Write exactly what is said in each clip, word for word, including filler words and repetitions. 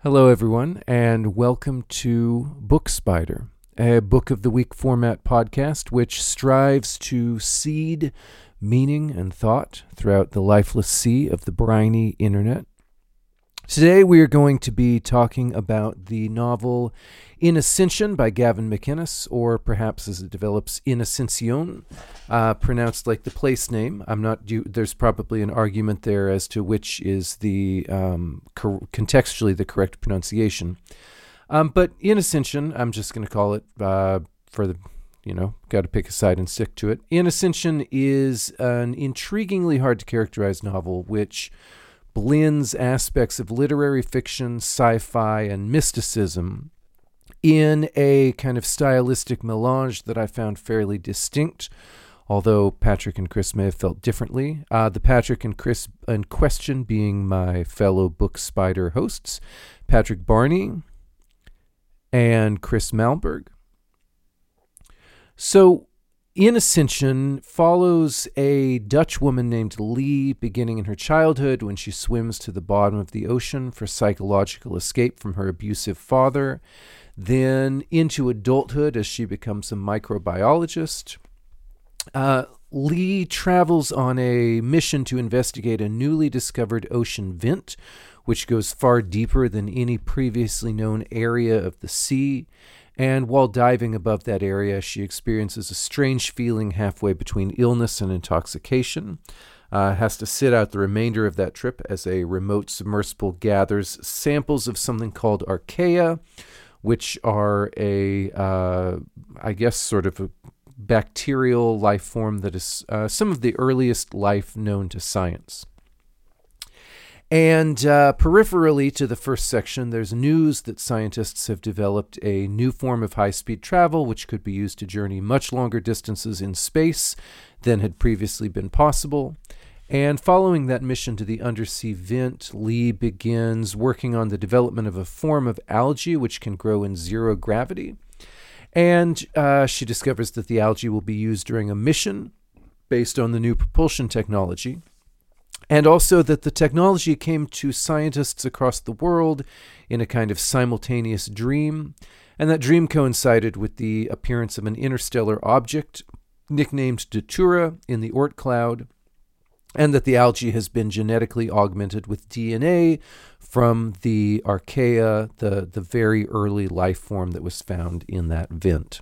Hello, everyone, and welcome to Book Spider, a Book of the Week format podcast which strives to seed meaning and thought throughout the lifeless sea of the briny internet. Today we are going to be talking about the novel In Ascension by Gavin McInnes, or perhaps as it develops, In Ascension, uh, pronounced like the place name. I'm not. You, there's probably an argument there as to which is the um, cor- contextually the correct pronunciation. Um, but In Ascension, I'm just going to call it uh, for the. You know, got to pick a side and stick to it. In Ascension is an intriguingly hard to characterize novel, which blends aspects of literary fiction, sci-fi, and mysticism in a kind of stylistic melange that I found fairly distinct, although Patrick and Chris may have felt differently. Uh, the Patrick and Chris in question being my fellow Book Spider hosts, Patrick Barney and Chris Malmberg. So, In Ascension follows a Dutch woman named Lee beginning in her childhood when she swims to the bottom of the ocean for psychological escape from her abusive father, then into adulthood as she becomes a microbiologist. Uh, Lee travels on a mission to investigate a newly discovered ocean vent, which goes far deeper than any previously known area of the sea. And while diving above that area, she experiences a strange feeling halfway between illness and intoxication. Uh, has to sit out the remainder of that trip as a remote submersible gathers samples of something called archaea, which are a, uh, I guess, sort of a bacterial life form that is uh, some of the earliest life known to science. And uh, peripherally to the first section, there's news that scientists have developed a new form of high-speed travel which could be used to journey much longer distances in space than had previously been possible. And following that mission to the undersea vent, Lee begins working on the development of a form of algae which can grow in zero gravity. And uh, she discovers that the algae will be used during a mission based on the new propulsion technology. And also that the technology came to scientists across the world in a kind of simultaneous dream. And that dream coincided with the appearance of an interstellar object nicknamed Datura in the Oort cloud. And that the algae has been genetically augmented with D N A from the archaea, the, the very early life form that was found in that vent.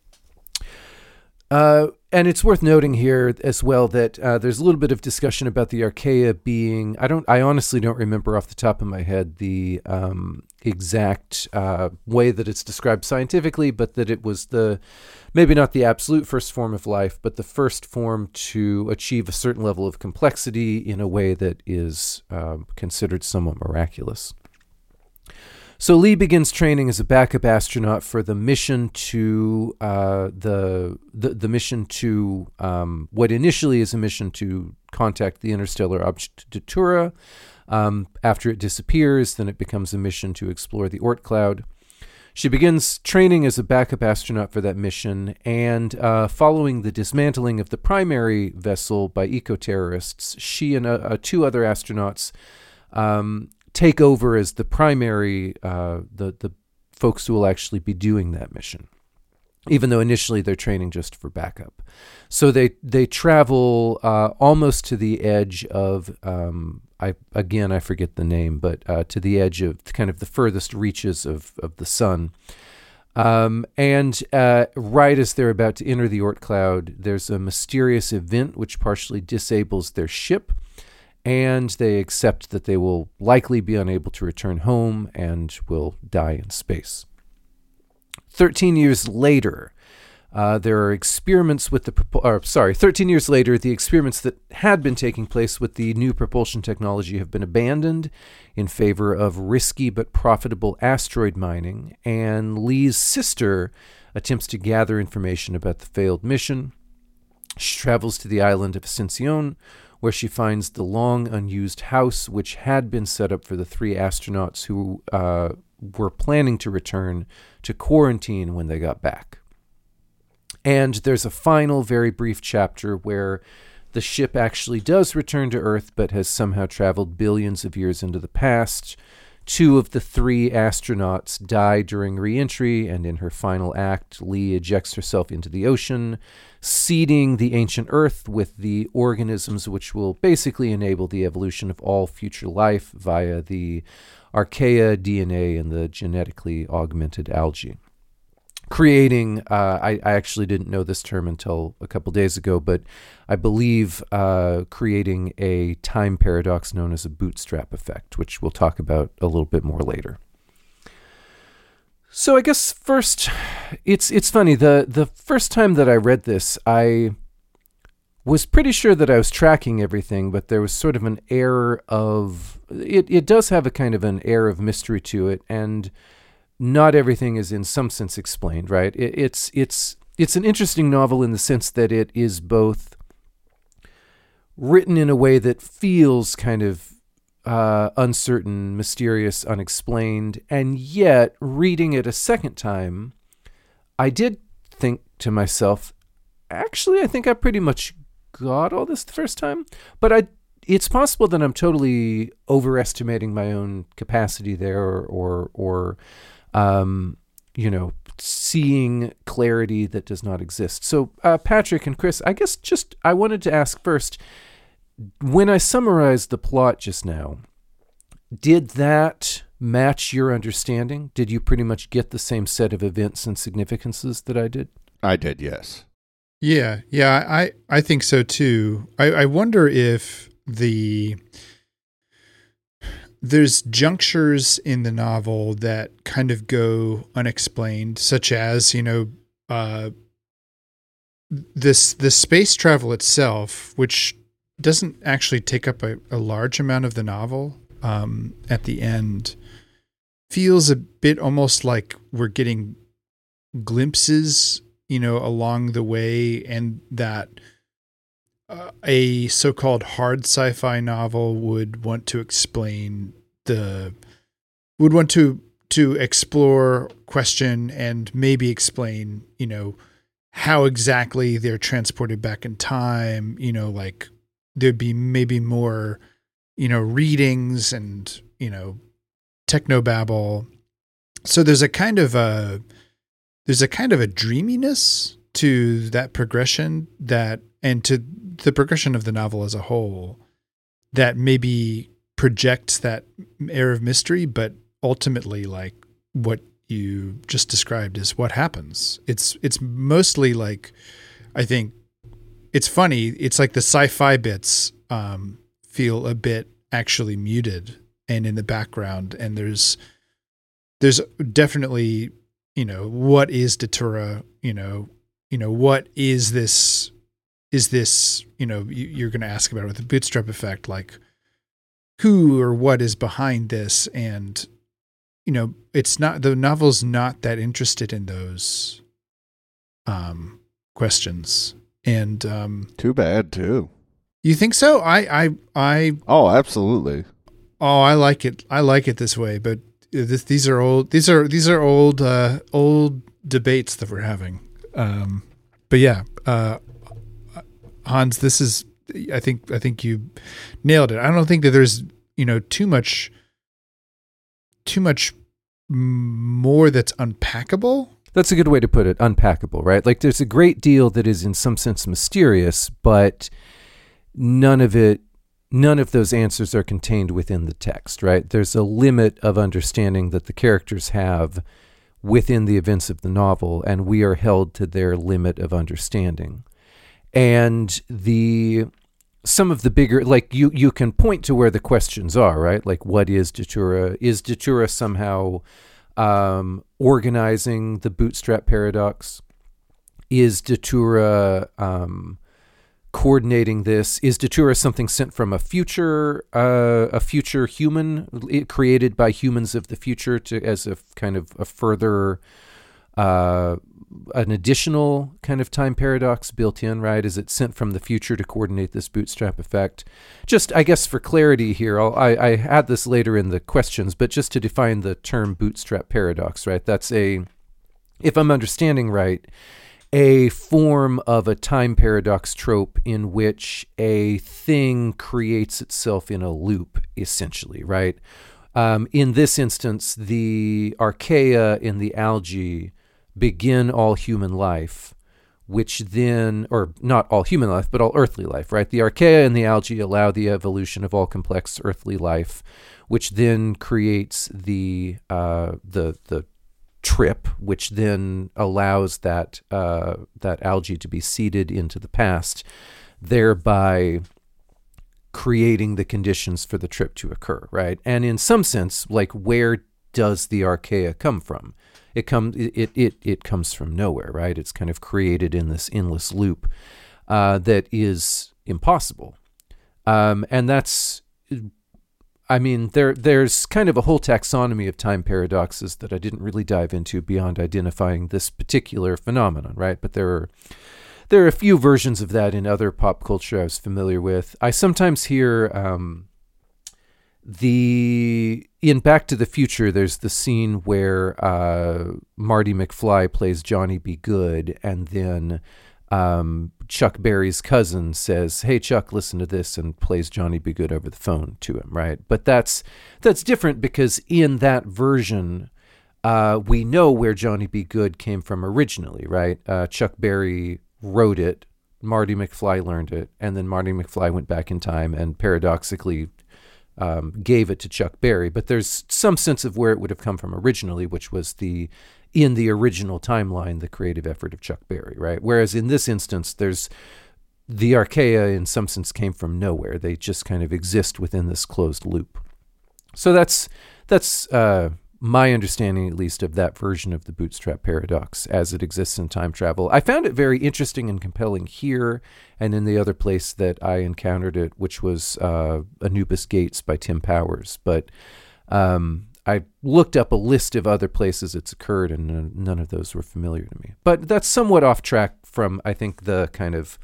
Uh, and it's worth noting here as well that uh, there's a little bit of discussion about the archaea being, I don't, I honestly don't remember off the top of my head the um, exact uh, way that it's described scientifically, but that it was the, maybe not the absolute first form of life, but the first form to achieve a certain level of complexity in a way that is uh, considered somewhat miraculous. So Lee begins training as a backup astronaut for the mission to uh, the, the the mission to um, what initially is a mission to contact the interstellar object Datura. Um, after it disappears, then it becomes a mission to explore the Oort cloud. She begins training as a backup astronaut for that mission, and uh, following the dismantling of the primary vessel by eco-terrorists, she and uh, uh, two other astronauts Um, take over as the primary, uh, the, the folks who will actually be doing that mission, even though initially they're training just for backup. So they, they travel uh, almost to the edge of, um, I again, I forget the name, but uh, to the edge of kind of the furthest reaches of, of the sun. Um, and uh, right as they're about to enter the Oort cloud, there's a mysterious event which partially disables their ship, and they accept that they will likely be unable to return home and will die in space. Thirteen years later, uh, there are experiments with the, or, sorry, thirteen years later, the experiments that had been taking place with the new propulsion technology have been abandoned in favor of risky but profitable asteroid mining, and Lee's sister attempts to gather information about the failed mission. She travels to the island of Ascension, where she finds the long unused house which had been set up for the three astronauts who uh, were planning to return to quarantine when they got back. And there's a final, very brief chapter where the ship actually does return to Earth, but has somehow traveled billions of years into the past two of the three astronauts die during re-entry, and in her final act, Lee ejects herself into the ocean, seeding the ancient Earth with the organisms which will basically enable the evolution of all future life via the archaea, D N A, and the genetically augmented algae. Creating, uh, I, I actually didn't know this term until a couple days ago, but I believe uh, creating a time paradox known as a bootstrap effect, which we'll talk about a little bit more later. So I guess first, it's it's funny, the, the first time that I read this, I was pretty sure that I was tracking everything, but there was sort of an air of, it, it does have a kind of an air of mystery to it, and not everything is in some sense explained, right? It, it's it's it's an interesting novel in the sense that it is both written in a way that feels kind of uh, uncertain, mysterious, unexplained, and yet reading it a second time, I did think to myself, actually, I think I pretty much got all this the first time, but I. It's possible that I'm totally overestimating my own capacity there, or or, or Um, you know, seeing clarity that does not exist. So, uh, Patrick and Chris, I guess just I wanted to ask first, when I summarized the plot just now, did that match your understanding? Did you pretty much get the same set of events and significances that I did? I did, yes. Yeah, yeah, I, I think so too. I, I wonder if the... There's junctures in the novel that kind of go unexplained, such as, you know, uh, this the space travel itself, which doesn't actually take up a, a large amount of the novel um, at the end, feels a bit almost like we're getting glimpses, you know, along the way, and that Uh, a so-called hard sci-fi novel would want to explain the, would want to, to explore, question, and maybe explain, you know, how exactly they're transported back in time, you know, like there'd be maybe more, you know, readings and, you know, technobabble. So there's a kind of a, there's a kind of a dreaminess to that progression that, and to the progression of the novel as a whole, that maybe projects that air of mystery, but ultimately, like what you just described is what happens. It's, it's mostly like, I think it's funny. It's like the sci-fi bits um, feel a bit actually muted and in the background. And there's, there's definitely, you know, what is Datura, you know, you know, what is this, is this, you know, you, you're going to ask about it with the bootstrap effect, like who or what is behind this? And, you know, it's not, the novel's not that interested in those um, questions. And um, too bad too. You think so? I, I, I, oh, absolutely. Oh, I like it. I like it this way, but this, these are old, these are, these are old, uh, old debates that we're having. Um, but yeah, uh, Hans, this is, I think, I think you nailed it. I don't think that there's, you know, too much, too much more that's unpackable. That's a good way to put it. Unpackable, right? Like there's a great deal that is in some sense mysterious, but none of it, none of those answers are contained within the text, right? There's a limit of understanding that the characters have within the events of the novel, and we are held to their limit of understanding. And the some of the bigger, like you, you can point to where the questions are, right? Like, what is Datura? Is Datura somehow um, organizing the bootstrap paradox? Is Datura um, coordinating this? Is Datura something sent from a future, uh, a future human created by humans of the future to as a kind of a further, uh, an additional kind of time paradox built in, right? Is it sent from the future to coordinate this bootstrap effect? Just, I guess, for clarity here, I'll, I, I had this later in the questions, but just to define the term bootstrap paradox, right? That's a, if I'm understanding right, a form of a time paradox trope in which a thing creates itself in a loop, essentially, right? Um, in this instance, the archaea in the algae begin all human life, which then, or not all human life, but all earthly life, right? The archaea in the algae allow the evolution of all complex earthly life, which then creates the uh, the the trip, which then allows that uh, that algae to be seeded into the past, thereby creating the conditions for the trip to occur, right? And in some sense, like, where does the archaea come from? It comes it it it comes from nowhere, right? It's kind of created in this endless loop uh, that is impossible, um, and that's. I mean, there there's kind of a whole taxonomy of time paradoxes that I didn't really dive into beyond identifying this particular phenomenon, right? But there are there are a few versions of that in other pop culture I was familiar with. I sometimes hear um, the in Back to the Future, there's the scene where uh, Marty McFly plays Johnny B. Goode, and then um, Chuck Berry's cousin says, "Hey, Chuck, listen to this," and plays Johnny B. Goode over the phone to him, right? But that's that's different because in that version, uh, we know where Johnny B. Goode came from originally, right? Uh, Chuck Berry wrote it, Marty McFly learned it, and then Marty McFly went back in time and paradoxically um, gave it to Chuck Berry. But there's some sense of where it would have come from originally, which was the in the original timeline, the creative effort of Chuck Berry, right? Whereas in this instance, there's the archaea in some sense came from nowhere. They just kind of exist within this closed loop. So that's that's uh, my understanding, at least, of that version of the bootstrap paradox as it exists in time travel. I found it very interesting and compelling here and in the other place that I encountered it, which was uh, Anubis Gates by Tim Powers. But um, I looked up a list of other places it's occurred, and none of those were familiar to me. But that's somewhat off track from, I think, the kind of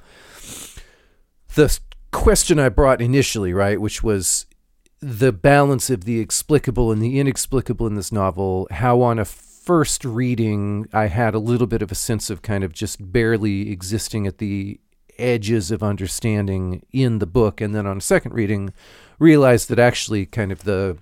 the question I brought initially, right, which was the balance of the explicable and the inexplicable in this novel. How on a first reading, I had a little bit of a sense of kind of just barely existing at the edges of understanding in the book, and then on a second reading, realized that actually kind of the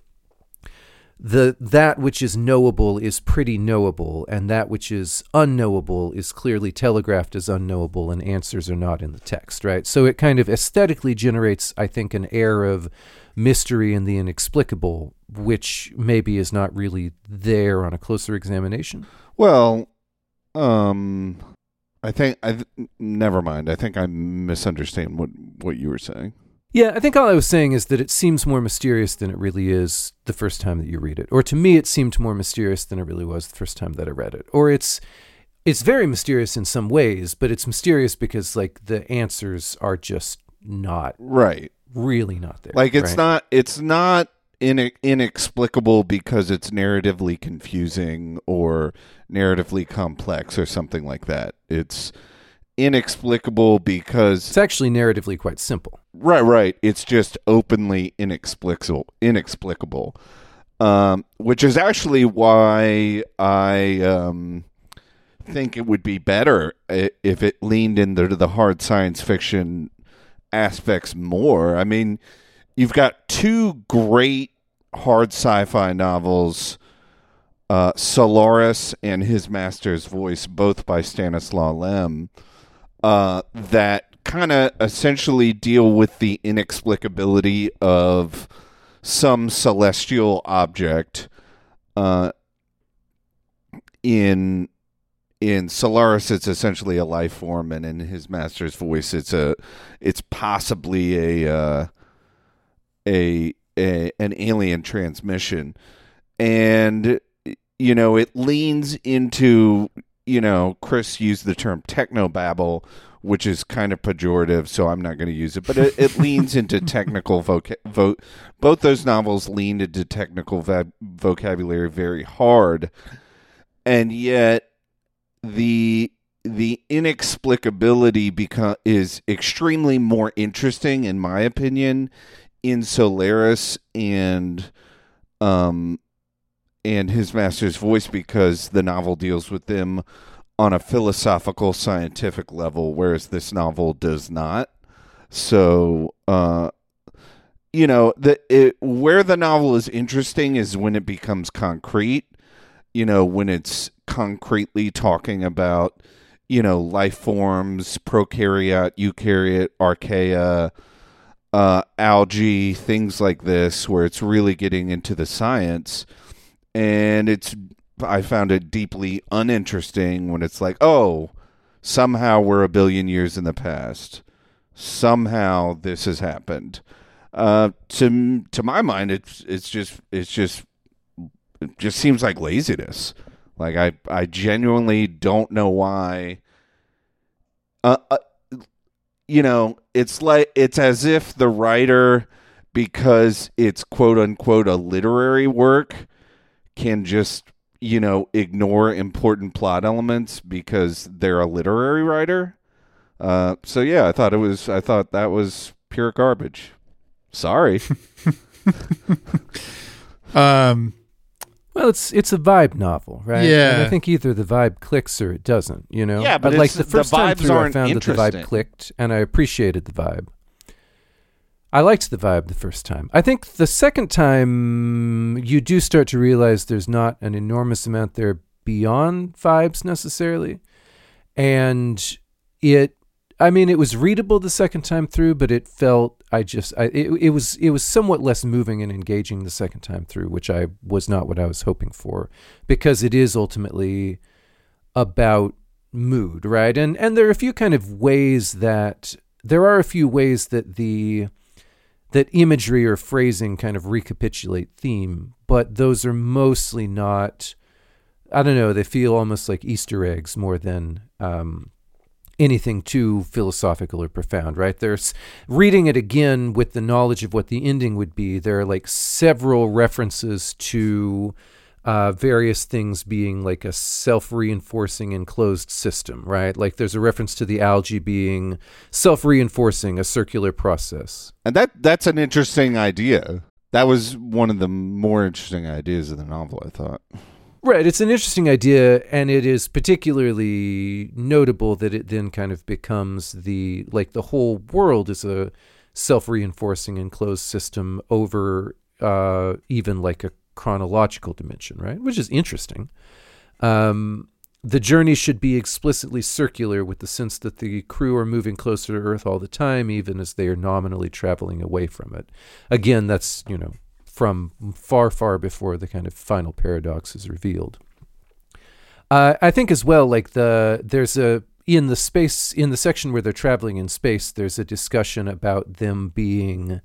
The that which is knowable is pretty knowable, and that which is unknowable is clearly telegraphed as unknowable, and answers are not in the text, right? So it kind of aesthetically generates, I think, an air of mystery and the inexplicable, which maybe is not really there on a closer examination. Well, um, I think I never mind. I think I misunderstand what what you were saying. Yeah, I think all I was saying is that it seems more mysterious than it really is the first time that you read it. Or to me, it seemed more mysterious than it really was the first time that I read it. Or it's it's very mysterious in some ways, but it's mysterious because, like, the answers are just not right, really not there. Like, it's right? not it's not in, inexplicable because it's narratively confusing or narratively complex or something like that. It's inexplicable because it's actually narratively quite simple. Right, right. It's just openly inexplicable, inexplicable, um, which is actually why I um, think it would be better if it leaned into the hard science fiction aspects more. I mean, you've got two great hard sci-fi novels, uh, Solaris and His Master's Voice, both by Stanislaw Lem, uh, that kind of essentially deal with the inexplicability of some celestial object. Uh, in in Solaris, it's essentially a life form, and in His Master's Voice, it's a it's possibly a uh, a, a an alien transmission, and you know it leans into, you know, Chris used the term technobabble, which is kind of pejorative, so I'm not going to use it. But it, it leans into technical voca- vo- Both those novels leaned into technical va- vocabulary very hard, and yet the the inexplicability beco- is extremely more interesting, in my opinion, in Solaris and um and His Master's Voice, because the novel deals with them on a philosophical, scientific level, whereas this novel does not. So, uh, you know, the it, where the novel is interesting is when it becomes concrete. You know, when it's concretely talking about, you know, life forms, prokaryote, eukaryote, archaea, uh, algae, things like this, where it's really getting into the science. And it's, I found it deeply uninteresting when it's like, oh, somehow we're a billion years in the past. Somehow this has happened. Uh, to to my mind, it's it's just it's just it just seems like laziness. Like I I genuinely don't know why. Uh, uh, you know, it's like it's as if the writer, because it's quote unquote a literary work, can just, you know, ignore important plot elements because they're a literary writer. Uh, so yeah, I thought it was I thought that was pure garbage. Sorry. um, well, it's it's a vibe novel, right? Yeah. And I think either the vibe clicks or it doesn't. You know. Yeah, but like it's, the first the time vibes through, I aren't found that the vibe interesting. clicked, and I appreciated the vibe. I liked the vibe the first time. I think the second time you do start to realize there's not an enormous amount there beyond vibes necessarily, and it. I mean, it was readable the second time through, but it felt I just I, it it was it was somewhat less moving and engaging the second time through, which I was not what I was hoping for, because it is ultimately about mood, right? And and there are a few kind of ways that there are a few ways that the that imagery or phrasing kind of recapitulate theme, but those are mostly not. I don't know. They feel almost like Easter eggs more than. Um, anything too philosophical or profound, right? There's reading it again with the knowledge of what the ending would be. There are like several references to uh, various things being like a self-reinforcing enclosed system, right? Like there's a reference to the algae being self-reinforcing, a circular process. And that that's an interesting idea. That was one of the more interesting ideas of the novel, I thought. Right, it's an interesting idea, and it is particularly notable that it then kind of becomes the, like the whole world is a self-reinforcing enclosed system over uh, even like a chronological dimension, right? Which is interesting. Um, the journey should be explicitly circular with the sense that the crew are moving closer to Earth all the time, even as they are nominally traveling away from it. Again, that's, you know, from far, far before the kind of final paradox is revealed. Uh, I think as well, like the there's a in the space in the section where they're traveling in space, there's a discussion about them being.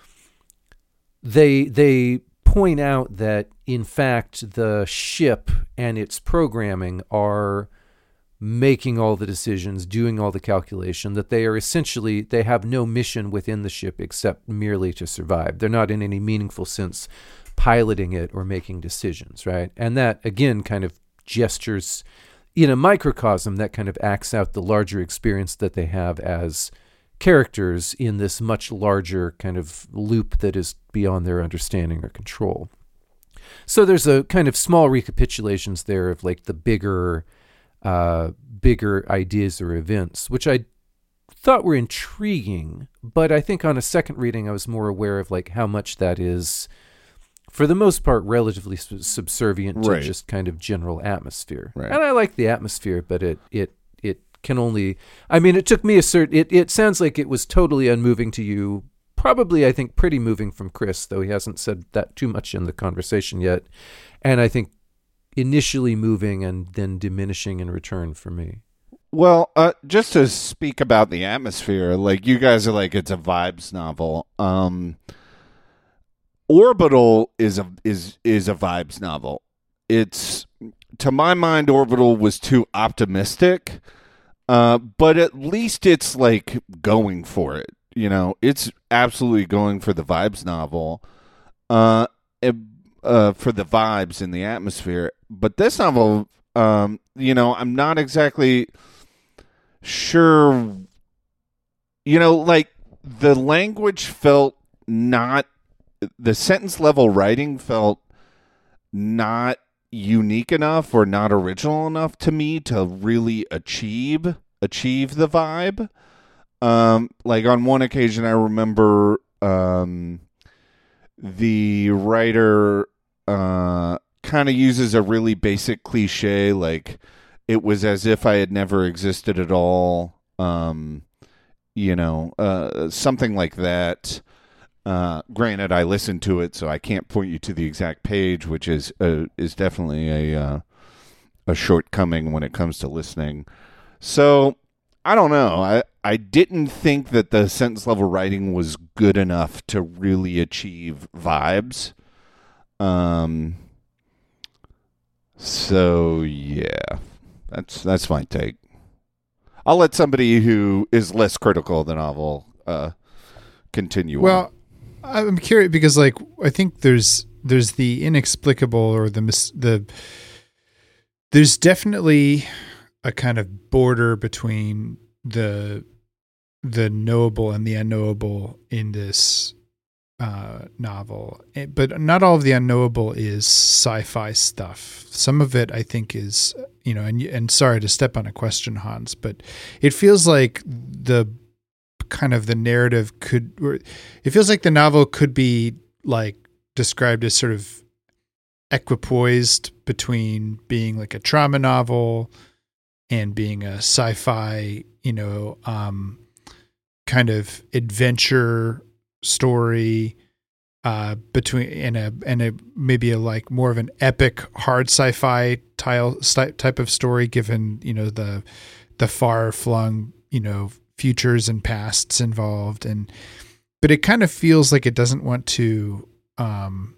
They they point out that in fact the ship and its programming are making all the decisions, doing all the calculation, that they are essentially, they have no mission within the ship except merely to survive. They're not in any meaningful sense piloting it or making decisions, right? And that, again, kind of gestures in a microcosm that kind of acts out the larger experience that they have as characters in this much larger kind of loop that is beyond their understanding or control. So there's a kind of small recapitulations there of like the bigger Uh, bigger ideas or events, which I thought were intriguing, but I think on a second reading I was more aware of like how much that is, for the most part, relatively su- subservient to Right. just kind of general atmosphere. Right. And I like the atmosphere, but it it it can only. I mean, it took me a certain. It it sounds like it was totally unmoving to you. Probably, I think, pretty moving from Chris, though he hasn't said that too much in the conversation yet. And I think. Initially moving and then diminishing in return for me. Well, uh, just to speak about the atmosphere, like you guys are like it's a vibes novel. Um, Orbital is a is is a vibes novel. It's to my mind, Orbital was too optimistic, uh, but at least it's like going for it. You know, it's absolutely going for the vibes novel. Uh, it, uh, for the vibes in the atmosphere. But this novel, um, you know, I'm not exactly sure, you know, like the language felt not, the sentence level writing felt not unique enough or not original enough to me to really achieve, achieve the vibe. Um, like on one occasion I remember, um, the writer uh, kind of uses a really basic cliche, like it was as if I had never existed at all. Um, you know, uh, something like that. Uh, granted, I listened to it, so I can't point you to the exact page, which is uh, is definitely a uh, a shortcoming when it comes to listening. So I don't know. I I didn't think that the sentence level writing was good enough to really achieve vibes. Um. So yeah, that's that's my take. I'll let somebody who is less critical of the novel uh, continue. Well, on. I'm curious because, like, I think there's there's the inexplicable or the mis- the there's definitely a kind of border between the the knowable and the unknowable in this uh, novel, but not all of the unknowable is sci-fi stuff. Some of it, I think, is, you know, and and sorry to step on a question, Hans, but it feels like the kind of the narrative could, or it feels like the novel could be like described as sort of equipoised between being like a trauma novel and being a sci-fi, you know, um, kind of adventure story, uh, between and a and a maybe a like more of an epic hard sci-fi tile type of story, given, you know, the the far flung, you know, futures and pasts involved, and but it kind of feels like it doesn't want to, um,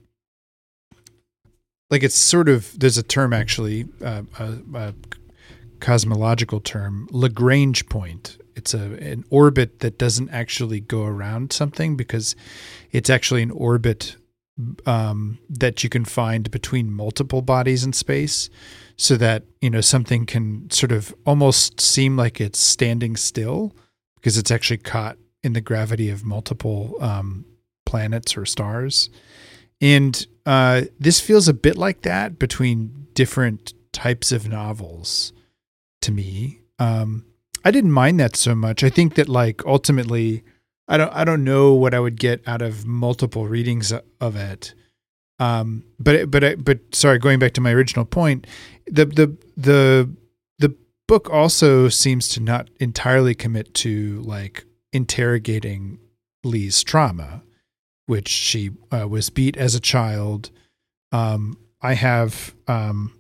like it's sort of, there's a term actually, uh, a, a cosmological term, Lagrange point. It's a an orbit that doesn't actually go around something because it's actually an orbit um, that you can find between multiple bodies in space, so that, you know, something can sort of almost seem like it's standing still because it's actually caught in the gravity of multiple um, planets or stars. And uh, this feels a bit like that between different types of novels to me. Um, I didn't mind that so much. I think that, like, ultimately, I don't, I don't know what I would get out of multiple readings of it. Um, but, but, but sorry, going back to my original point, the, the, the, the book also seems to not entirely commit to like interrogating Lee's trauma, which she uh, was beat as a child. Um, I have, um,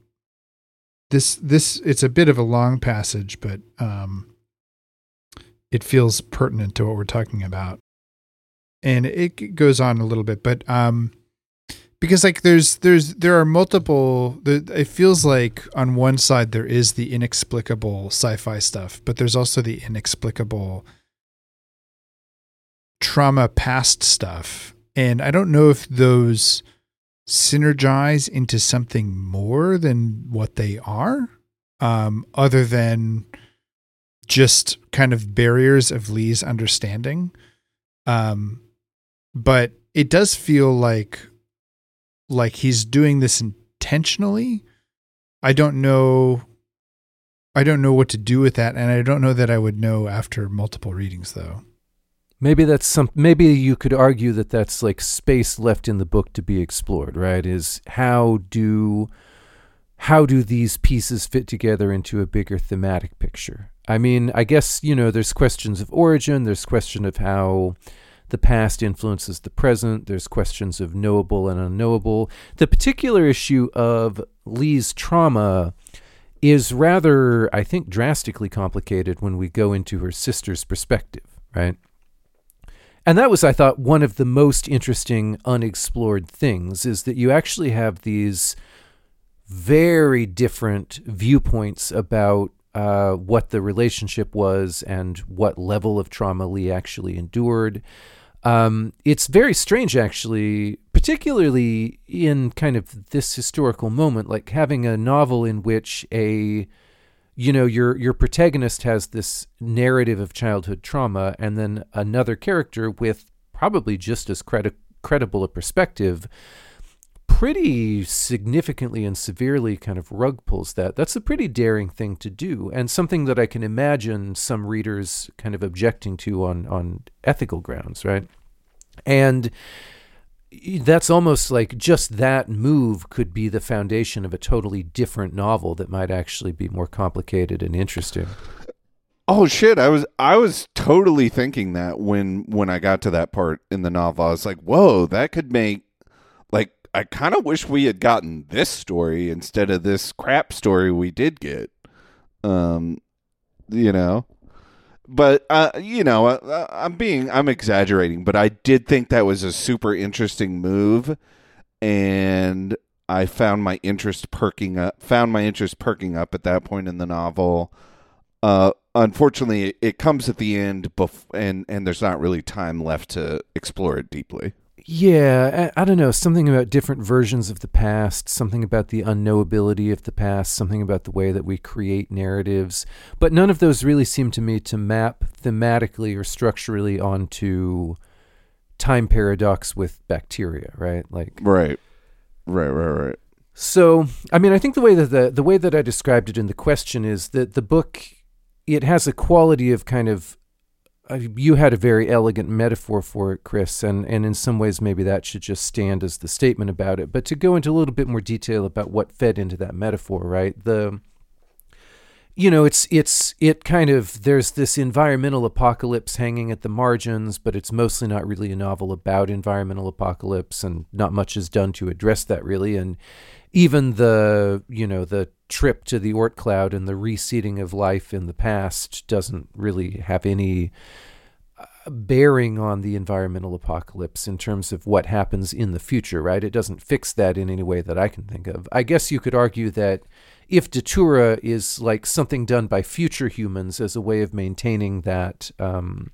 this, this, it's a bit of a long passage, but, um, it feels pertinent to what we're talking about. And it goes on a little bit, but, um, because like there's, there's, there are multiple, it feels like on one side there is the inexplicable sci-fi stuff, but there's also the inexplicable trauma past stuff. And I don't know if those synergize into something more than what they are, um, other than just kind of barriers of Lee's understanding. Um, but it does feel like, like he's doing this intentionally. I don't know. I don't know what to do with that. And I don't know that I would know after multiple readings though. Maybe that's some, maybe you could argue that that's like space left in the book to be explored, right? Is how do, how do these pieces fit together into a bigger thematic picture? I mean, I guess, you know, there's questions of origin, there's question of how the past influences the present, there's questions of knowable and unknowable. The particular issue of Lee's trauma is rather, I think, drastically complicated when we go into her sister's perspective, right? And that was, I thought, one of the most interesting unexplored things, is that you actually have these very different viewpoints about uh, what the relationship was and what level of trauma Lee actually endured. Um, it's very strange, actually, particularly in kind of this historical moment, like having a novel in which a, you know, your your protagonist has this narrative of childhood trauma, and then another character with probably just as credi- credible a perspective pretty significantly and severely kind of rug pulls that. That's a pretty daring thing to do, and something that I can imagine some readers kind of objecting to on, on ethical grounds, right? And that's almost like just that move could be the foundation of a totally different novel that might actually be more complicated and interesting. Oh shit, I was I was totally thinking that when when I got to that part in the novel. I was like, whoa, that could make, like, I kind of wish we had gotten this story instead of this crap story we did get. Um, you know. But, uh, you know, uh, I'm being, I'm exaggerating, but I did think that was a super interesting move, and I found my interest perking up, found my interest perking up at that point in the novel. Uh, unfortunately, it comes at the end, bef- and, and there's not really time left to explore it deeply. Yeah, I, I don't know, something about different versions of the past, something about the unknowability of the past, something about the way that we create narratives, but none of those really seem to me to map thematically or structurally onto time paradox with bacteria, right? Like, right, right, right, right. So, I mean, I think the way that the the way that I described it in the question is that the book, it has a quality of kind of, you had a very elegant metaphor for it, Chris, and, and in some ways maybe that should just stand as the statement about it. But to go into a little bit more detail about what fed into that metaphor, right? The, you know, it's it's it kind of, there's this environmental apocalypse hanging at the margins, but it's mostly not really a novel about environmental apocalypse, and not much is done to address that really. And even the, you know, the trip to the Oort cloud and the reseeding of life in the past doesn't really have any uh, bearing on the environmental apocalypse in terms of what happens in the future, right? It doesn't fix that in any way that I can think of. I guess you could argue that if Datura is like something done by future humans as a way of maintaining that, um,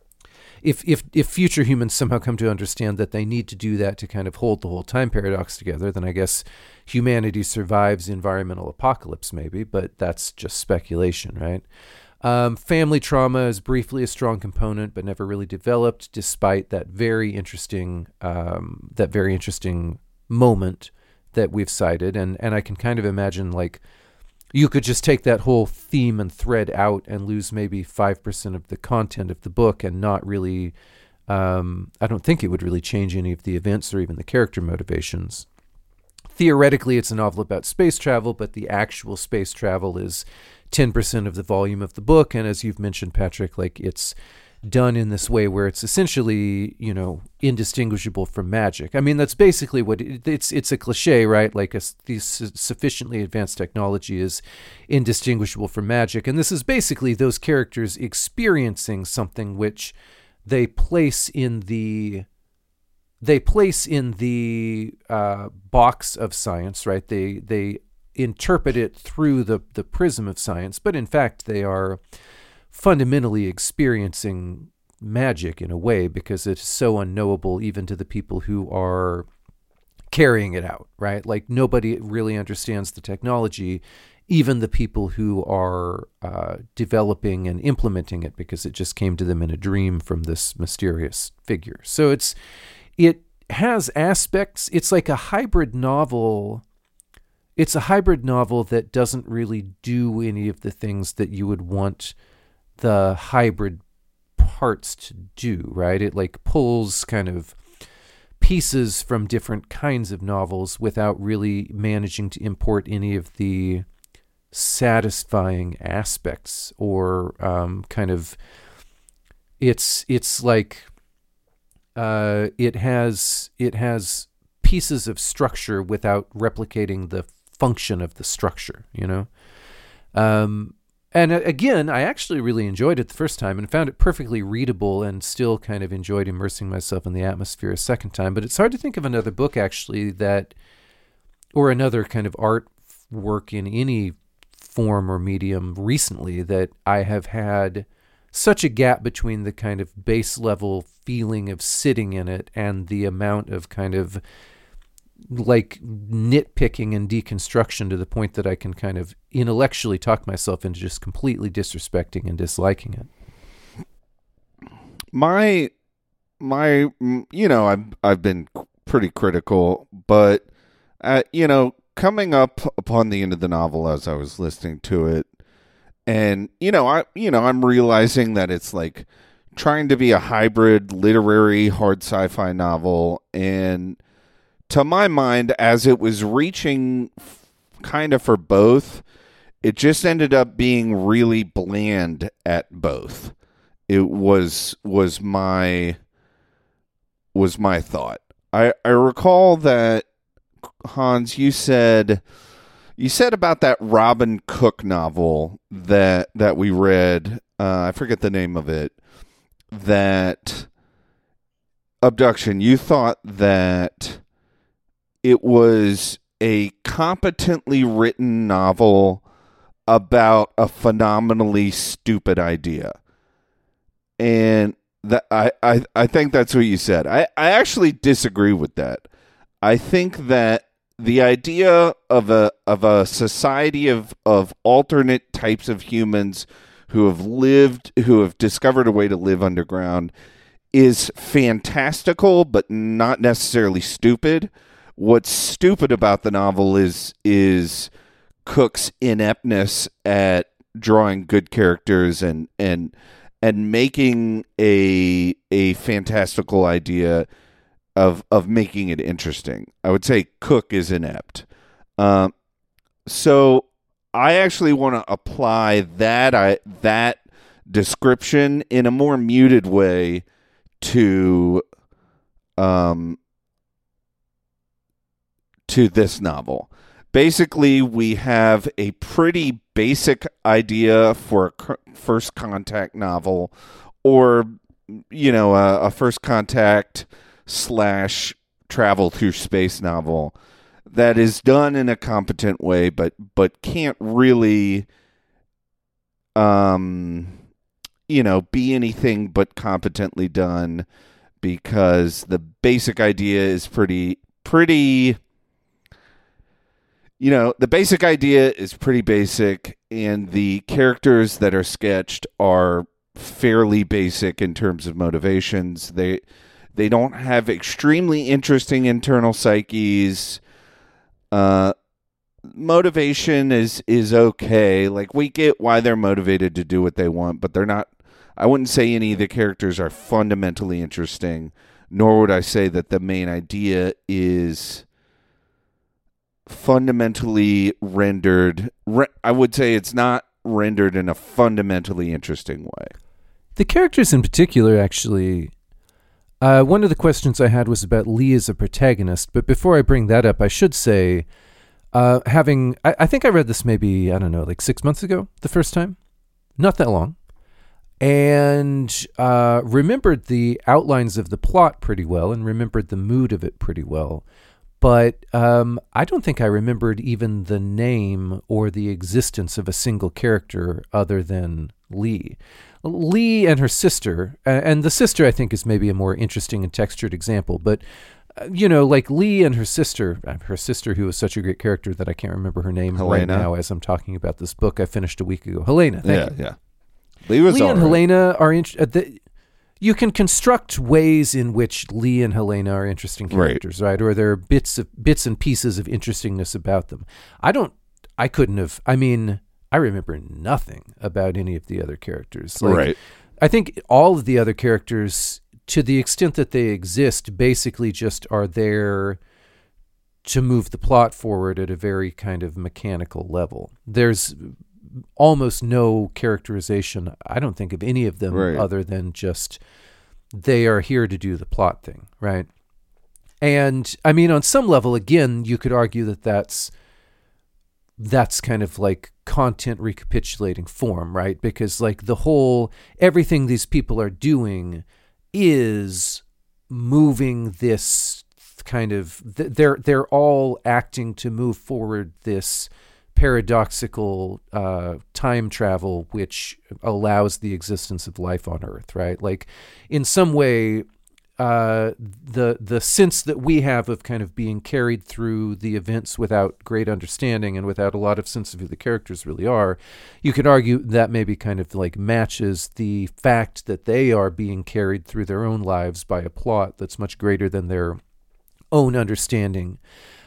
If, if if future humans somehow come to understand that they need to do that to kind of hold the whole time paradox together, then I guess humanity survives environmental apocalypse maybe, but that's just speculation, right? Um, family trauma is briefly a strong component, but never really developed, despite that very interesting um, that very interesting moment that we've cited, and and I can kind of imagine like, you could just take that whole theme and thread out and lose maybe five percent of the content of the book and not really, um, I don't think it would really change any of the events or even the character motivations. Theoretically, it's a novel about space travel, but the actual space travel is ten percent of the volume of the book. And as you've mentioned, Patrick, like it's done in this way where it's essentially, you know, indistinguishable from magic. I mean, that's basically what it, it's it's a cliche, right? Like a, the sufficiently advanced technology is indistinguishable from magic. And this is basically those characters experiencing something which they place in the they place in the uh, box of science, right? They they interpret it through the, the prism of science, but in fact they are fundamentally experiencing magic in a way, because it's so unknowable even to the people who are carrying it out, right? Like nobody really understands the technology, even the people who are uh, developing and implementing it, because it just came to them in a dream from this mysterious figure. So it's it has aspects, it's like a hybrid novel. It's a hybrid novel that doesn't really do any of the things that you would want the hybrid parts to do, right? It like pulls kind of pieces from different kinds of novels without really managing to import any of the satisfying aspects, or um, kind of it's it's like uh, it has it has pieces of structure without replicating the function of the structure, you know. Um, And again, I actually really enjoyed it the first time and found it perfectly readable, and still kind of enjoyed immersing myself in the atmosphere a second time. But it's hard to think of another book actually that, or another kind of art work in any form or medium recently, that I have had such a gap between the kind of base level feeling of sitting in it and the amount of kind of like nitpicking and deconstruction to the point that I can kind of intellectually talk myself into just completely disrespecting and disliking it. My, my, you know, I've, I've been pretty critical, but, uh, you know, coming up upon the end of the novel as I was listening to it, and, you know, I, you know, I'm realizing that it's like trying to be a hybrid literary hard sci-fi novel, and to my mind, as it was reaching f- kind of for both, it just ended up being really bland at both. It was was my was my thought. I, I recall that, Hans, you said you said about that Robin Cook novel that that we read. Uh, I forget the name of it. That Abduction. You thought that it was a competently written novel about a phenomenally stupid idea. And that I, I, I think that's what you said. I, I actually disagree with that. I think that the idea of a of a society of, of alternate types of humans who have lived, who have discovered a way to live underground is fantastical, but not necessarily stupid. What's stupid about the novel is is Cook's ineptness at drawing good characters and and and making a a fantastical idea of of making it interesting. I would say Cook is inept. Um, so I actually want to apply that I that description in a more muted way to um to this novel. Basically, we have a pretty basic idea for a first contact novel, or, you know, a, a first contact slash travel through space novel that is done in a competent way, but but can't really, um, you know, be anything but competently done, because the basic idea is pretty pretty. You know, the basic idea is pretty basic, and the characters that are sketched are fairly basic in terms of motivations. They they don't have extremely interesting internal psyches. Uh, motivation is is okay. Like, we get why they're motivated to do what they want, but they're not. I wouldn't say any of the characters are fundamentally interesting, nor would I say that the main idea is fundamentally rendered. Re- I would say it's not rendered in a fundamentally interesting way. The characters in particular, actually, uh, one of the questions I had was about Lee as a protagonist, but before I bring that up, I should say, uh, having, I, I think I read this maybe, I don't know, like six months ago, the first time, not that long, and uh, remembered the outlines of the plot pretty well, and remembered the mood of it pretty well. But um, I don't think I remembered even the name or the existence of a single character other than Lee. Lee and her sister, and the sister I think is maybe a more interesting and textured example, but, uh, you know, like Lee and her sister, her sister who was such a great character that I can't remember her name Helena. right now as I'm talking about this book I finished a week ago. Helena, thank yeah, you. yeah. Lee was Lee and right. Helena are interesting. Uh, the, You can construct ways in which Lee and Helena are interesting characters, right? right? Or there are bits of bits and pieces of interestingness about them. I don't, I couldn't have, I mean, I remember nothing about any of the other characters. Like, right. I think all of the other characters, to the extent that they exist, basically just are there to move the plot forward at a very kind of mechanical level. There's almost no characterization, I don't think, of any of them right. other than just they are here to do the plot thing, right? And I mean, on some level, again, you could argue that that's that's kind of like content recapitulating form, right? Because like the whole, everything these people are doing is moving this kind of, they're they're all acting to move forward this paradoxical uh, time travel, which allows the existence of life on Earth, right? Like, in some way, uh, the the sense that we have of kind of being carried through the events without great understanding and without a lot of sense of who the characters really are, you could argue that maybe kind of like matches the fact that they are being carried through their own lives by a plot that's much greater than their own understanding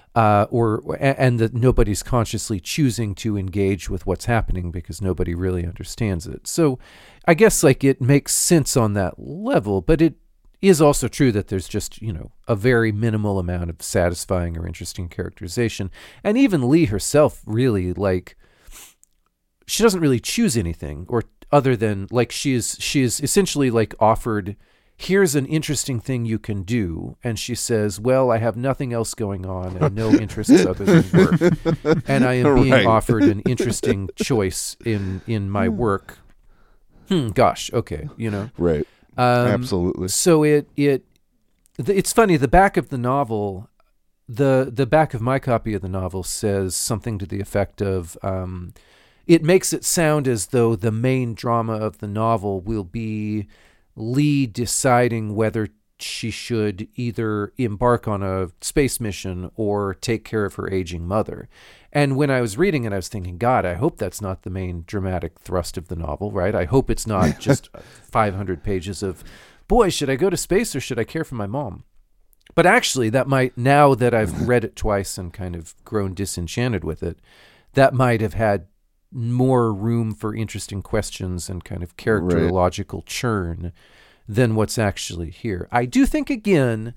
Uh, or and that nobody's consciously choosing to engage with what's happening because nobody really understands it. So I guess like it makes sense on that level, but it is also true that there's just, you know, a very minimal amount of satisfying or interesting characterization. And even Lee herself really, like, she doesn't really choose anything or other than like she is she is essentially like offered, here's an interesting thing you can do. And she says, well, I have nothing else going on and no interests other than work. And I am being Right. offered an interesting choice in, in my work. Hmm, gosh, okay, you know. Right. Um, Absolutely. So it, it, th- it's funny, the back of the novel, the, the back of my copy of the novel says something to the effect of, um, it makes it sound as though the main drama of the novel will be Lee deciding whether she should either embark on a space mission or take care of her aging mother. And when I was reading it, I was thinking, God, I hope that's not the main dramatic thrust of the novel, right? I hope it's not just five hundred pages of, boy, should I go to space or should I care for my mom? But actually, that might, now that I've read it twice and kind of grown disenchanted with it, that might have had more room for interesting questions and kind of characterological churn than what's actually here. I do think, again,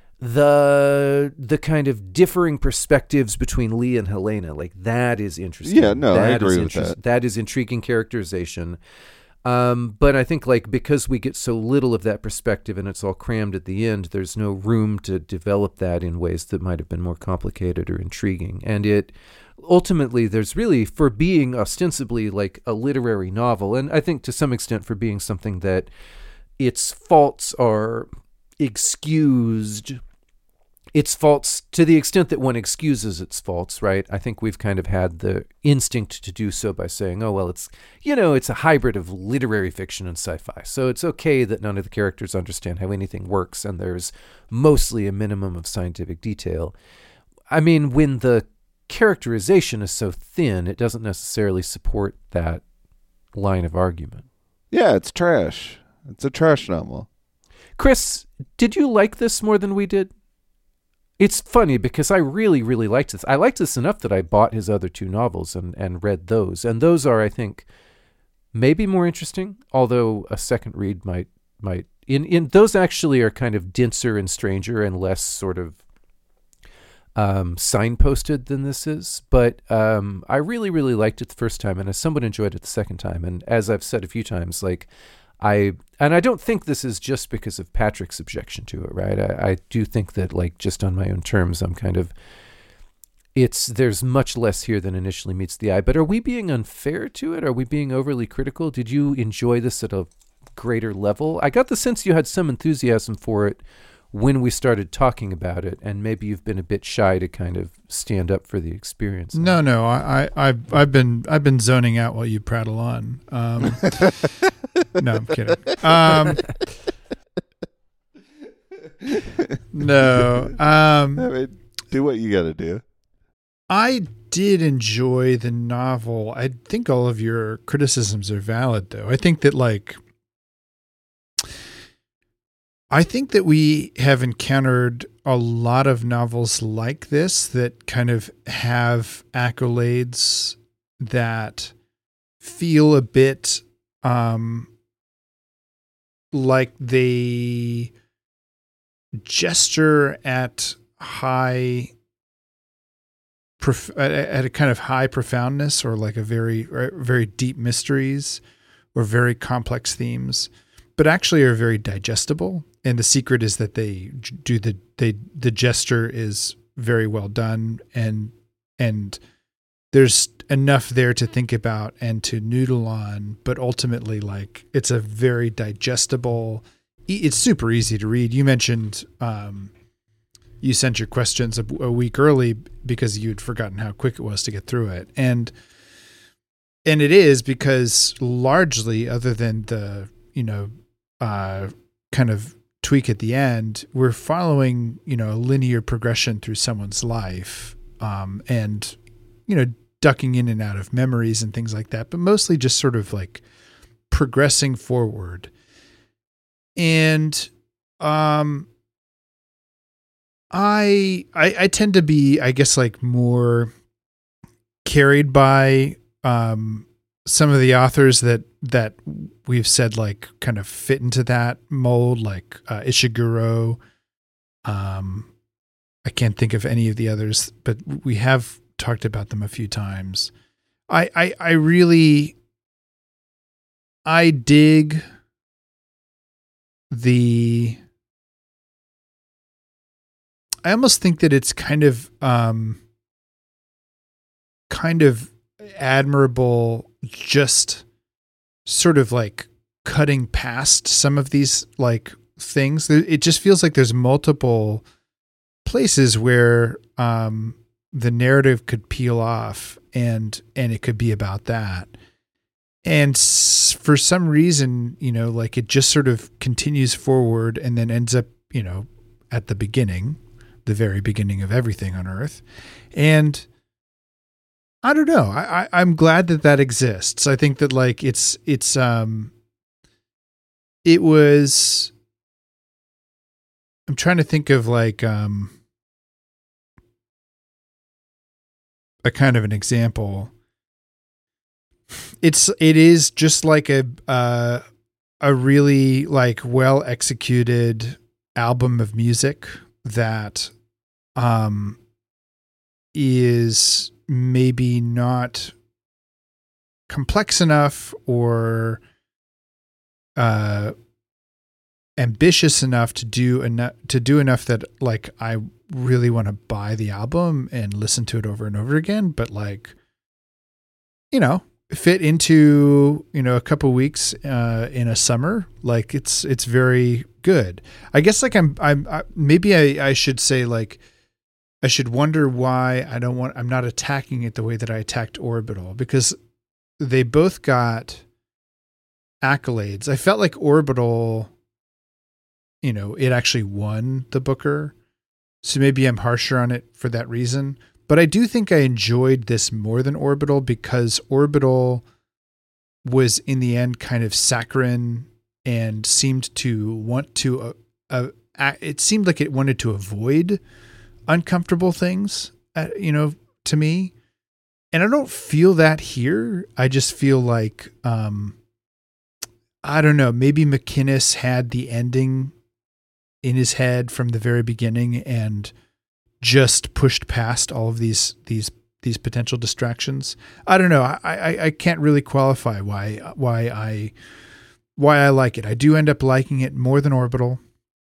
the the kind of differing perspectives between Lee and Helena, like that is interesting. Yeah, no, I That agree is with interest- that. That is intriguing characterization. Um, but I think like because we get so little of that perspective and it's all crammed at the end, there's no room to develop that in ways that might have been more complicated or intriguing. And it ultimately, there's really, for being ostensibly like a literary novel, and I think to some extent for being something that its faults are excused, its faults to the extent that one excuses its faults, right? I think we've kind of had the instinct to do so by saying, oh, well, it's, you know, it's a hybrid of literary fiction and sci-fi. So it's okay that none of the characters understand how anything works and there's mostly a minimum of scientific detail. I mean, when the characterization is so thin, it doesn't necessarily support that line of argument. Yeah, it's trash. It's a trash novel. Chris, did you like this more than we did? It's funny because I really, really liked this. I liked this enough that I bought his other two novels and, and read those. And those are, I think, maybe more interesting, although a second read might, might in, in those actually are kind of denser and stranger and less sort of um, signposted than this is. But um, I really, really liked it the first time, and I somewhat enjoyed it the second time. And as I've said a few times, like I, and I don't think this is just because of Patrick's objection to it, right? I, I do think that, like, just on my own terms, I'm kind of, it's, there's much less here than initially meets the eye. But are we being unfair to it? Are we being overly critical? Did you enjoy this at a greater level? I got the sense you had some enthusiasm for it when we started talking about it, and maybe you've been a bit shy to kind of stand up for the experience. No, no, I, I, I've, I've been, I've been zoning out while you prattle on. Um, no, I'm kidding. Um, no, um, I mean, do what you got to do. I did enjoy the novel. I think all of your criticisms are valid, though. I think that, like, I think that we have encountered a lot of novels like this that kind of have accolades that feel a bit um, like they gesture at high, prof- at a kind of high profoundness, or like a very, very deep mysteries or very complex themes, but actually are very digestible. And the secret is that they do the, they, the gesture is very well done, and, and there's enough there to think about and to noodle on, but ultimately, like, it's a very digestible, it's super easy to read. You mentioned, um, you sent your questions a, a week early because you'd forgotten how quick it was to get through it. And, and it is because largely, other than the, you know, uh, kind of tweak at the end, we're following, you know, a linear progression through someone's life, um, and, you know, ducking in and out of memories and things like that, but mostly just sort of like progressing forward. And, um, I, I I tend to be, I guess, like more carried by um, some of the authors that that we've said like kind of fit into that mold, like uh, Ishiguro. Um, I can't think of any of the others, but we have talked about them a few times. I I, I really I dig the. I almost think that it's kind of, um, kind of admirable, just sort of like cutting past some of these like things. It just feels like there's multiple places where, um, the narrative could peel off and, and it could be about that. And s- for some reason, you know, like it just sort of continues forward and then ends up, you know, at the beginning, the very beginning of everything on Earth. And I don't know. I, I, I'm glad that that exists. I think that like it's, it's, um, it was, I'm trying to think of like, um, a kind of an example. It's, it is just like a, uh, a really like well executed album of music that, um, is maybe not complex enough or, uh, ambitious enough to do enough, to do enough that like, I really want to buy the album and listen to it over and over again. But like, you know, fit into, you know, a couple weeks, uh, in a summer, like it's, it's very good. I guess like I'm, I'm, I, maybe I, I should say like, I should wonder why I don't want, I'm not attacking it the way that I attacked Orbital, because they both got accolades. I felt like Orbital, you know, it actually won the Booker. So maybe I'm harsher on it for that reason. But I do think I enjoyed this more than Orbital, because Orbital was in the end kind of saccharine and seemed to want to, uh, uh, it seemed like it wanted to avoid uncomfortable things, uh, you know, to me. And I don't feel that here. I just feel like, um, I don't know, maybe McInnes had the ending in his head from the very beginning and just pushed past all of these, these, these potential distractions. I don't know. I, I, I can't really qualify why, why I, why I like it. I do end up liking it more than Orbital.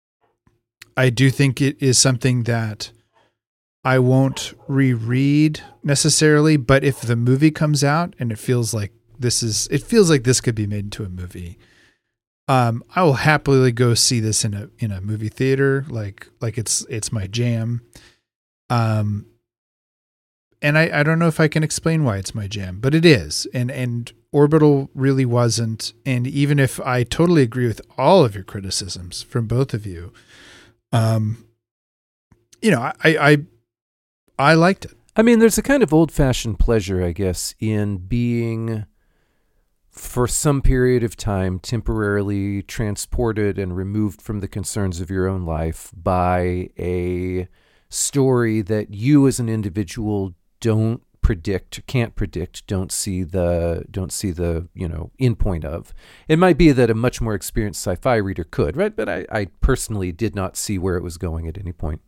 I do think it is something that I won't reread necessarily, but if the movie comes out and it feels like this is, it feels like this could be made into a movie, um, I will happily go see this in a, in a movie theater. Like, like it's, it's my jam. Um, and I, I don't know if I can explain why it's my jam, but it is. And, and Orbital really wasn't. And even if I totally agree with all of your criticisms from both of you, um, you know, I, I, I liked it. I mean, there's a kind of old-fashioned pleasure, I guess, in being, for some period of time, temporarily transported and removed from the concerns of your own life by a story that you as an individual don't predict, can't predict, don't see the, don't see the, you know, end point of. It might be that a much more experienced sci-fi reader could, right? But I, I personally did not see where it was going at any point.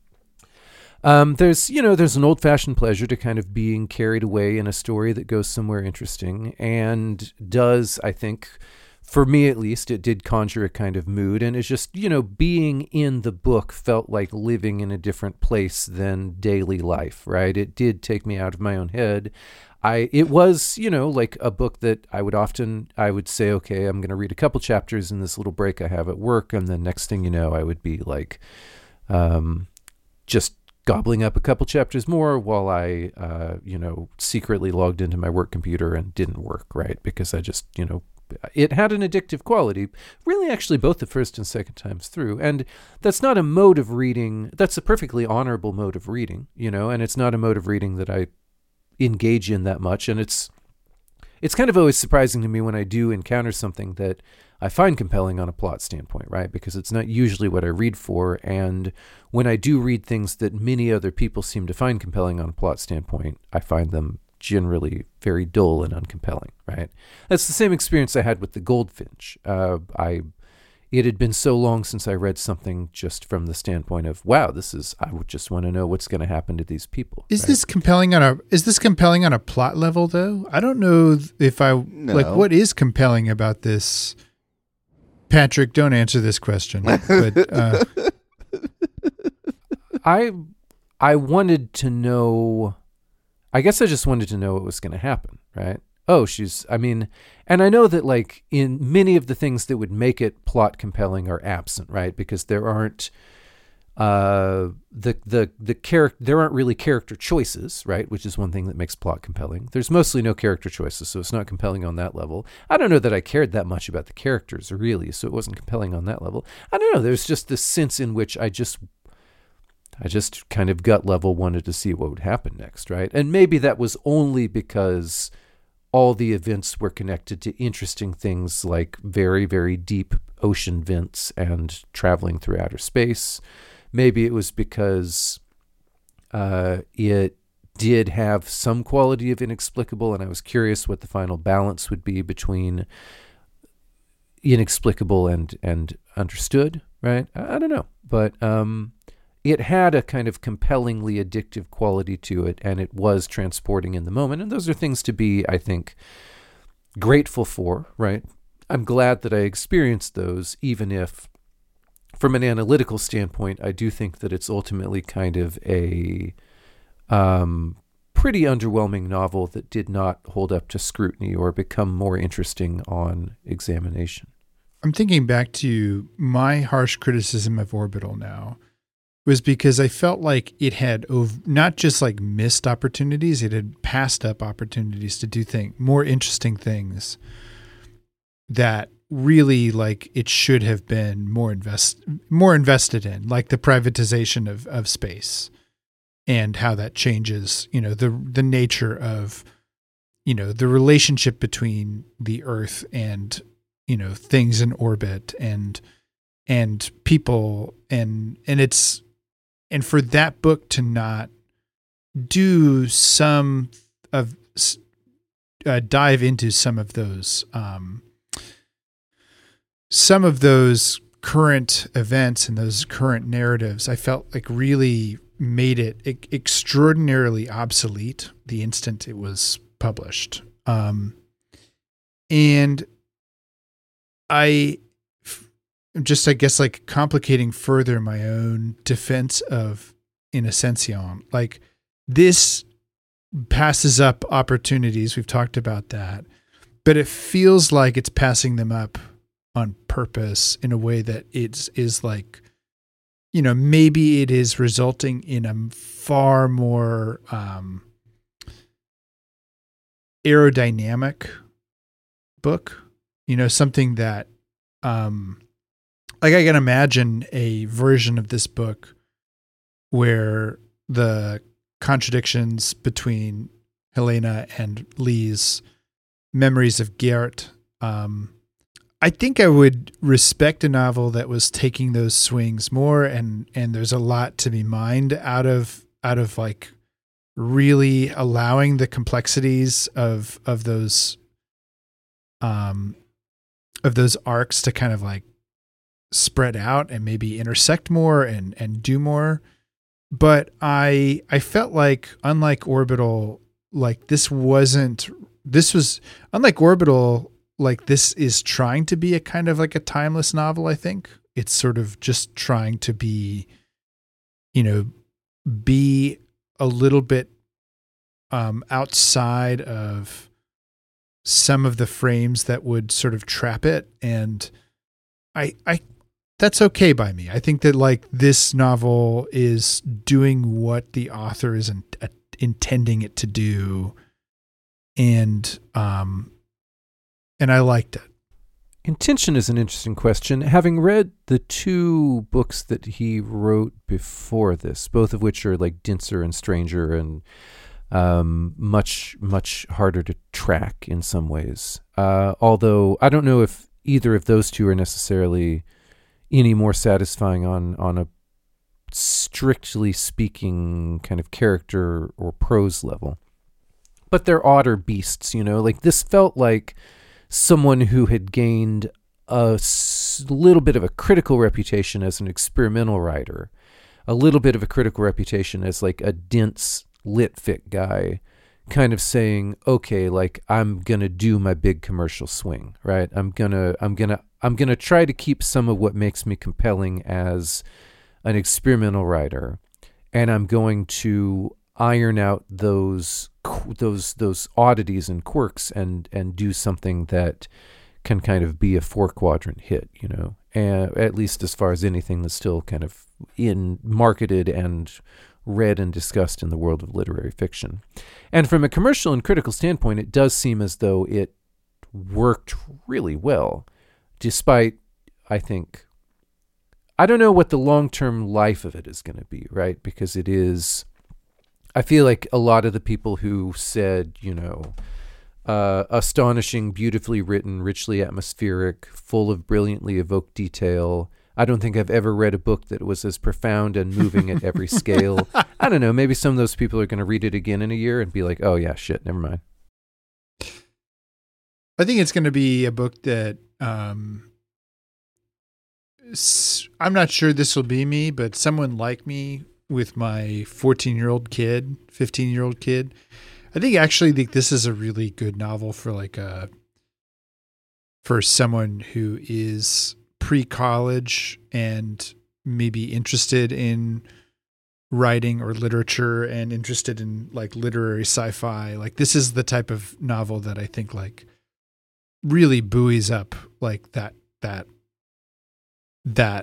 Um, there's, you know, there's an old-fashioned pleasure to kind of being carried away in a story that goes somewhere interesting, and does, I think, for me at least, it did conjure a kind of mood, and it's just, you know, being in the book felt like living in a different place than daily life, right? It did take me out of my own head. I, it was, you know, like a book that I would often, I would say, okay, I'm going to read a couple chapters in this little break I have at work, and then next thing you know, I would be like, um, just gobbling up a couple chapters more while I, uh, you know, secretly logged into my work computer and didn't work, right? Because I just, you know, it had an addictive quality, really actually both the first and second times through. And that's not a mode of reading. That's a perfectly honorable mode of reading, you know, and it's not a mode of reading that I engage in that much. And it's, it's kind of always surprising to me when I do encounter something that I find compelling on a plot standpoint, right? Because it's not usually what I read for. And when I do read things that many other people seem to find compelling on a plot standpoint, I find them generally very dull and uncompelling, right? That's the same experience I had with The Goldfinch. Uh, I It had been so long since I read something just from the standpoint of, wow, this is, I would just want to know what's going to happen to these people. Is right? this compelling on a, is this compelling on a plot level though? I don't know if I, No. like, what is compelling about this? Patrick, don't answer this question. But, uh, I, I wanted to know, I guess I just wanted to know what was going to happen, right? Oh, she's, I mean, and I know that like in many of the things that would make it plot compelling are absent, right? Because there aren't, uh, the, the, the character, there aren't really character choices, right? Which is one thing that makes plot compelling. There's mostly no character choices, so it's not compelling on that level. I don't know that I cared that much about the characters really, so it wasn't compelling on that level. I don't know. There's just this sense in which I just, I just kind of gut level wanted to see what would happen next, right? And maybe that was only because all the events were connected to interesting things like very, very deep ocean vents and traveling through outer space. Maybe it was because uh, it did have some quality of inexplicable, and I was curious what the final balance would be between inexplicable and, and understood, right? I, I don't know. But um, it had a kind of compellingly addictive quality to it, and it was transporting in the moment. And those are things to be, I think, grateful for, right? I'm glad that I experienced those, even if, from an analytical standpoint, I do think that it's ultimately kind of a um, pretty underwhelming novel that did not hold up to scrutiny or become more interesting on examination. I'm thinking back to my harsh criticism of Orbital now. Was because I felt like it had ov- not just like missed opportunities, it had passed up opportunities to do things, more interesting things that really like it should have been more invest more invested in, like the privatization of, of space and how that changes, you know, the the nature of, you know, the relationship between the Earth and, you know, things in orbit and and people and and it's And for that book to not do some of, uh, dive into some of those, um, some of those current events and those current narratives, I felt like really made it e- extraordinarily obsolete the instant it was published. Um, and I, just, I guess, like complicating further my own defense of In Ascension. Like this passes up opportunities. We've talked about that, but it feels like it's passing them up on purpose in a way that it's is like, you know, maybe it is resulting in a far more um, aerodynamic book, you know, something that, um, like I can imagine a version of this book where the contradictions between Helena and Lee's memories of Garrett. Um, I think I would respect a novel that was taking those swings more, and and there's a lot to be mined out of out of like really allowing the complexities of of those um of those arcs to kind of like spread out and maybe intersect more and, and do more. But I, I felt like unlike Orbital, like this wasn't, this was unlike Orbital, like this is trying to be a kind of like a timeless novel. I think it's sort of just trying to be, you know, be a little bit um, outside of some of the frames that would sort of trap it. And I, I, that's okay by me. I think that like this novel is doing what the author is in, uh, intending it to do. And, um, and I liked it. Intention is an interesting question. Having read the two books that he wrote before this, both of which are like denser and stranger and um, much, much harder to track in some ways. Uh, although I don't know if either of those two are necessarily any more satisfying on on a strictly speaking kind of character or prose level. But they're odder beasts, you know. Like, this felt like someone who had gained a s- little bit of a critical reputation as an experimental writer, a little bit of a critical reputation as like a dense lit fic guy, kind of saying, okay, like, I'm going to do my big commercial swing, right? I'm going to, I'm going to, I'm going to try to keep some of what makes me compelling as an experimental writer, and I'm going to iron out those, those, those oddities and quirks and, and do something that can kind of be a four quadrant hit, you know, and at least as far as anything that's still kind of in marketed and read and discussed in the world of literary fiction. And from a commercial and critical standpoint, it does seem as though it worked really well, despite, I think, I don't know what the long-term life of it is going to be, right? Because it is, I feel like a lot of the people who said, you know, uh, astonishing, beautifully written, richly atmospheric, full of brilliantly evoked detail. I don't think I've ever read a book that was as profound and moving at every scale. I don't know. Maybe some of those people are going to read it again in a year and be like, oh, yeah, shit, never mind. I think it's going to be a book that um, s- I'm not sure this will be me, but someone like me with my fourteen-year-old kid, fifteen-year-old kid, I think actually think this is a really good novel for like a for someone who is pre-college and maybe interested in writing or literature and interested in like literary sci-fi. Like, this is the type of novel that I think like really buoys up like that that that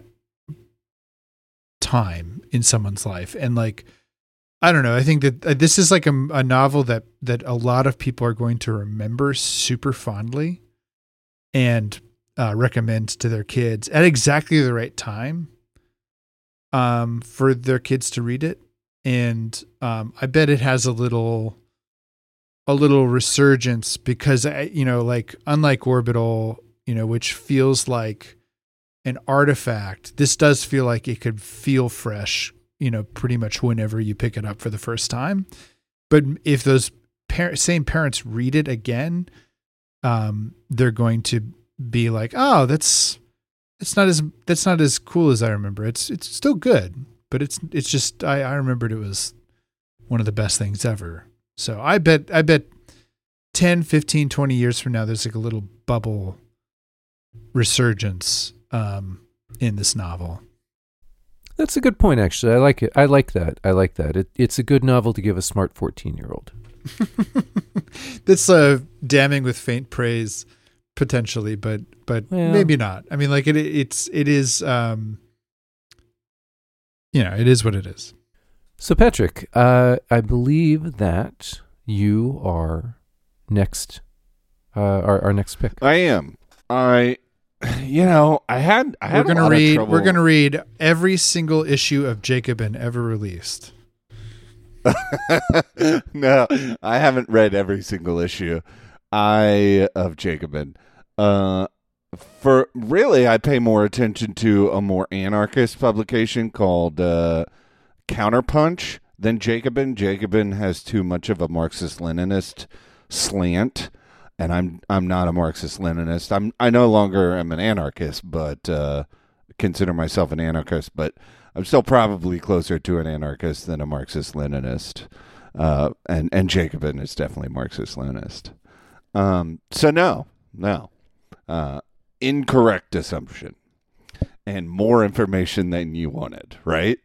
time in someone's life. And like, I don't know, I think that uh, this is like a, a novel that that a lot of people are going to remember super fondly and uh, recommend to their kids at exactly the right time um, for their kids to read it. And um, I bet it has a little a little resurgence because, I, you know, like unlike Orbital, you know, which feels like an artifact, this does feel like it could feel fresh, you know, pretty much whenever you pick it up for the first time. But if those par- same parents read it again, um, they're going to be like, oh, that's, it's not as, that's not as cool as I remember. It's, it's still good, but it's, it's just, I, I remembered it was one of the best things ever. So I bet, I bet ten, fifteen, twenty years from now, there's like a little bubble resurgence um, in this novel. That's a good point, actually. I like it. I like that. I like that. It, it's a good novel to give a smart fourteen-year-old. That's uh, damning with faint praise, potentially, but but well, maybe not. I mean, like it, it's it is, um, you know, it is what it is. So, Patrick, uh, I believe that you are next. Uh, our our next pick. I am. I. You know, I had. I had we're gonna a lot read. Of trouble. We're gonna read every single issue of Jacobin ever released. No, I haven't read every single issue. I of Jacobin. Uh, for really, I pay more attention to a more anarchist publication called uh, Counterpunch than Jacobin. Jacobin has too much of a Marxist-Leninist slant. And I'm I'm not a Marxist-Leninist. I'm I no longer am an anarchist, but uh, consider myself an anarchist. But I'm still probably closer to an anarchist than a Marxist-Leninist. Uh, and and Jacobin is definitely Marxist-Leninist. Um, so no, no, uh, incorrect assumption, and more information than you wanted, right?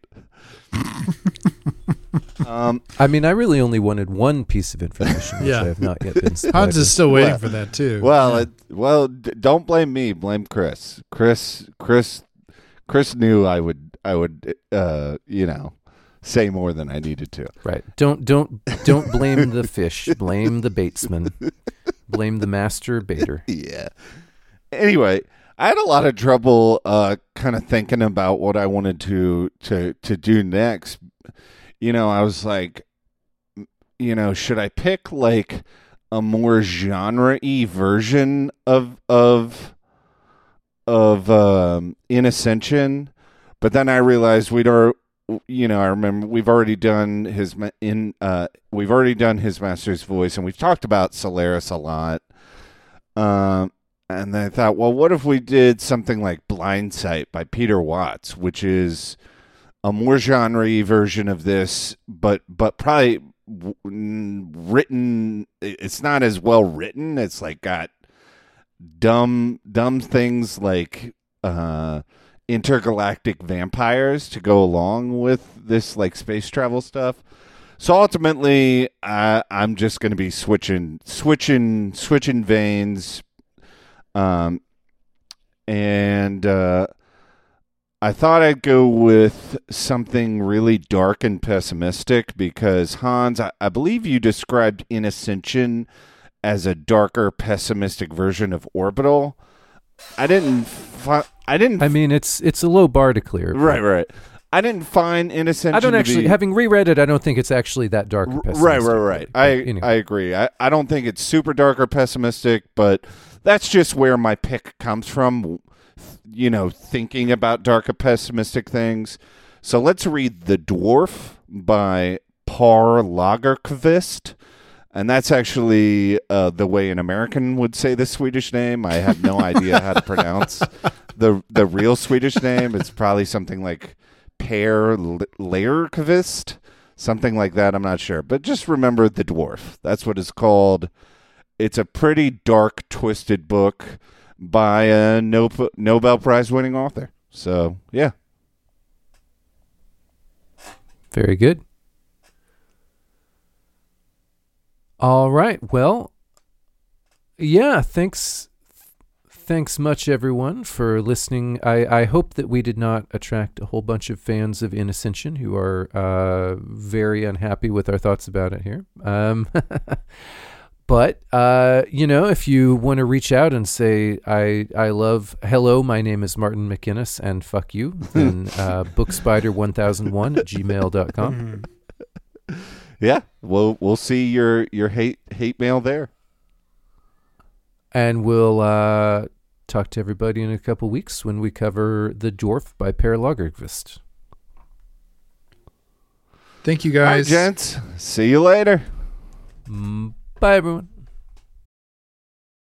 um, I mean, I really only wanted one piece of information, which Yeah. I have not yet been supplied Hans with. is still waiting Well- for that too. Well, Yeah. it, well, d- don't blame me. Blame Chris. Chris, Chris, Chris knew I would, I would, uh, you know, say more than I needed to. Right. Don't don't don't blame the fish. Blame the baitsman. Blame the master baiter. Yeah. Anyway, I had a lot of trouble, uh, kind of thinking about what I wanted to to to do next. You know, I was like, you know, should I pick like a more genre-y version of of of um, In Ascension, but then I realized we'd already, you know, I remember we've already done his ma- in uh, we've already done his master's voice, and we've talked about Solaris a lot. Um, and then I thought, well, what if we did something like Blind Sight by Peter Watts, which is a more genre version of this, but but probably written. It's not as well written. It's like got dumb dumb things like uh, intergalactic vampires to go along with this like space travel stuff. So ultimately, uh, I'm just going to be switching switching switching veins, um, and. Uh, I thought I'd go with something really dark and pessimistic because, Hans, I, I believe you described In Ascension as a darker, pessimistic version of Orbital. I didn't. Fi- I didn't. I mean, it's it's a low bar to clear. Right, right. I didn't find In Ascension. I don't actually, to be, having reread it, I don't think it's actually that dark or pessimistic. Right, right, right. I anyway. I agree. I, I don't think it's super dark or pessimistic, but that's just where my pick comes from. You know, thinking about darker, pessimistic things. So let's read The Dwarf by Par Lagerkvist. And that's actually uh, the way an American would say the Swedish name. I have no idea how to pronounce the the real Swedish name. It's probably something like Per Lagerkvist, something like that. I'm not sure. But just remember The Dwarf. That's what it's called. It's a pretty dark, twisted book by a Nobel Prize winning author. So, yeah. Very good. All right. Well, yeah, thanks thanks much, everyone, for listening. I, I hope that we did not attract a whole bunch of fans of In Ascension who are uh, very unhappy with our thoughts about it here. Um But, uh, you know, if you want to reach out and say, I I love, hello, my name is Martin McInnes, and fuck you, then uh, bookspider one thousand one at gmail dot com. Yeah, we'll, we'll see your, your hate hate mail there. And we'll uh, talk to everybody in a couple weeks when we cover The Dwarf by Per Lagerkvist. Thank you, guys. All right, gents. See you later. Mm, bye, everyone.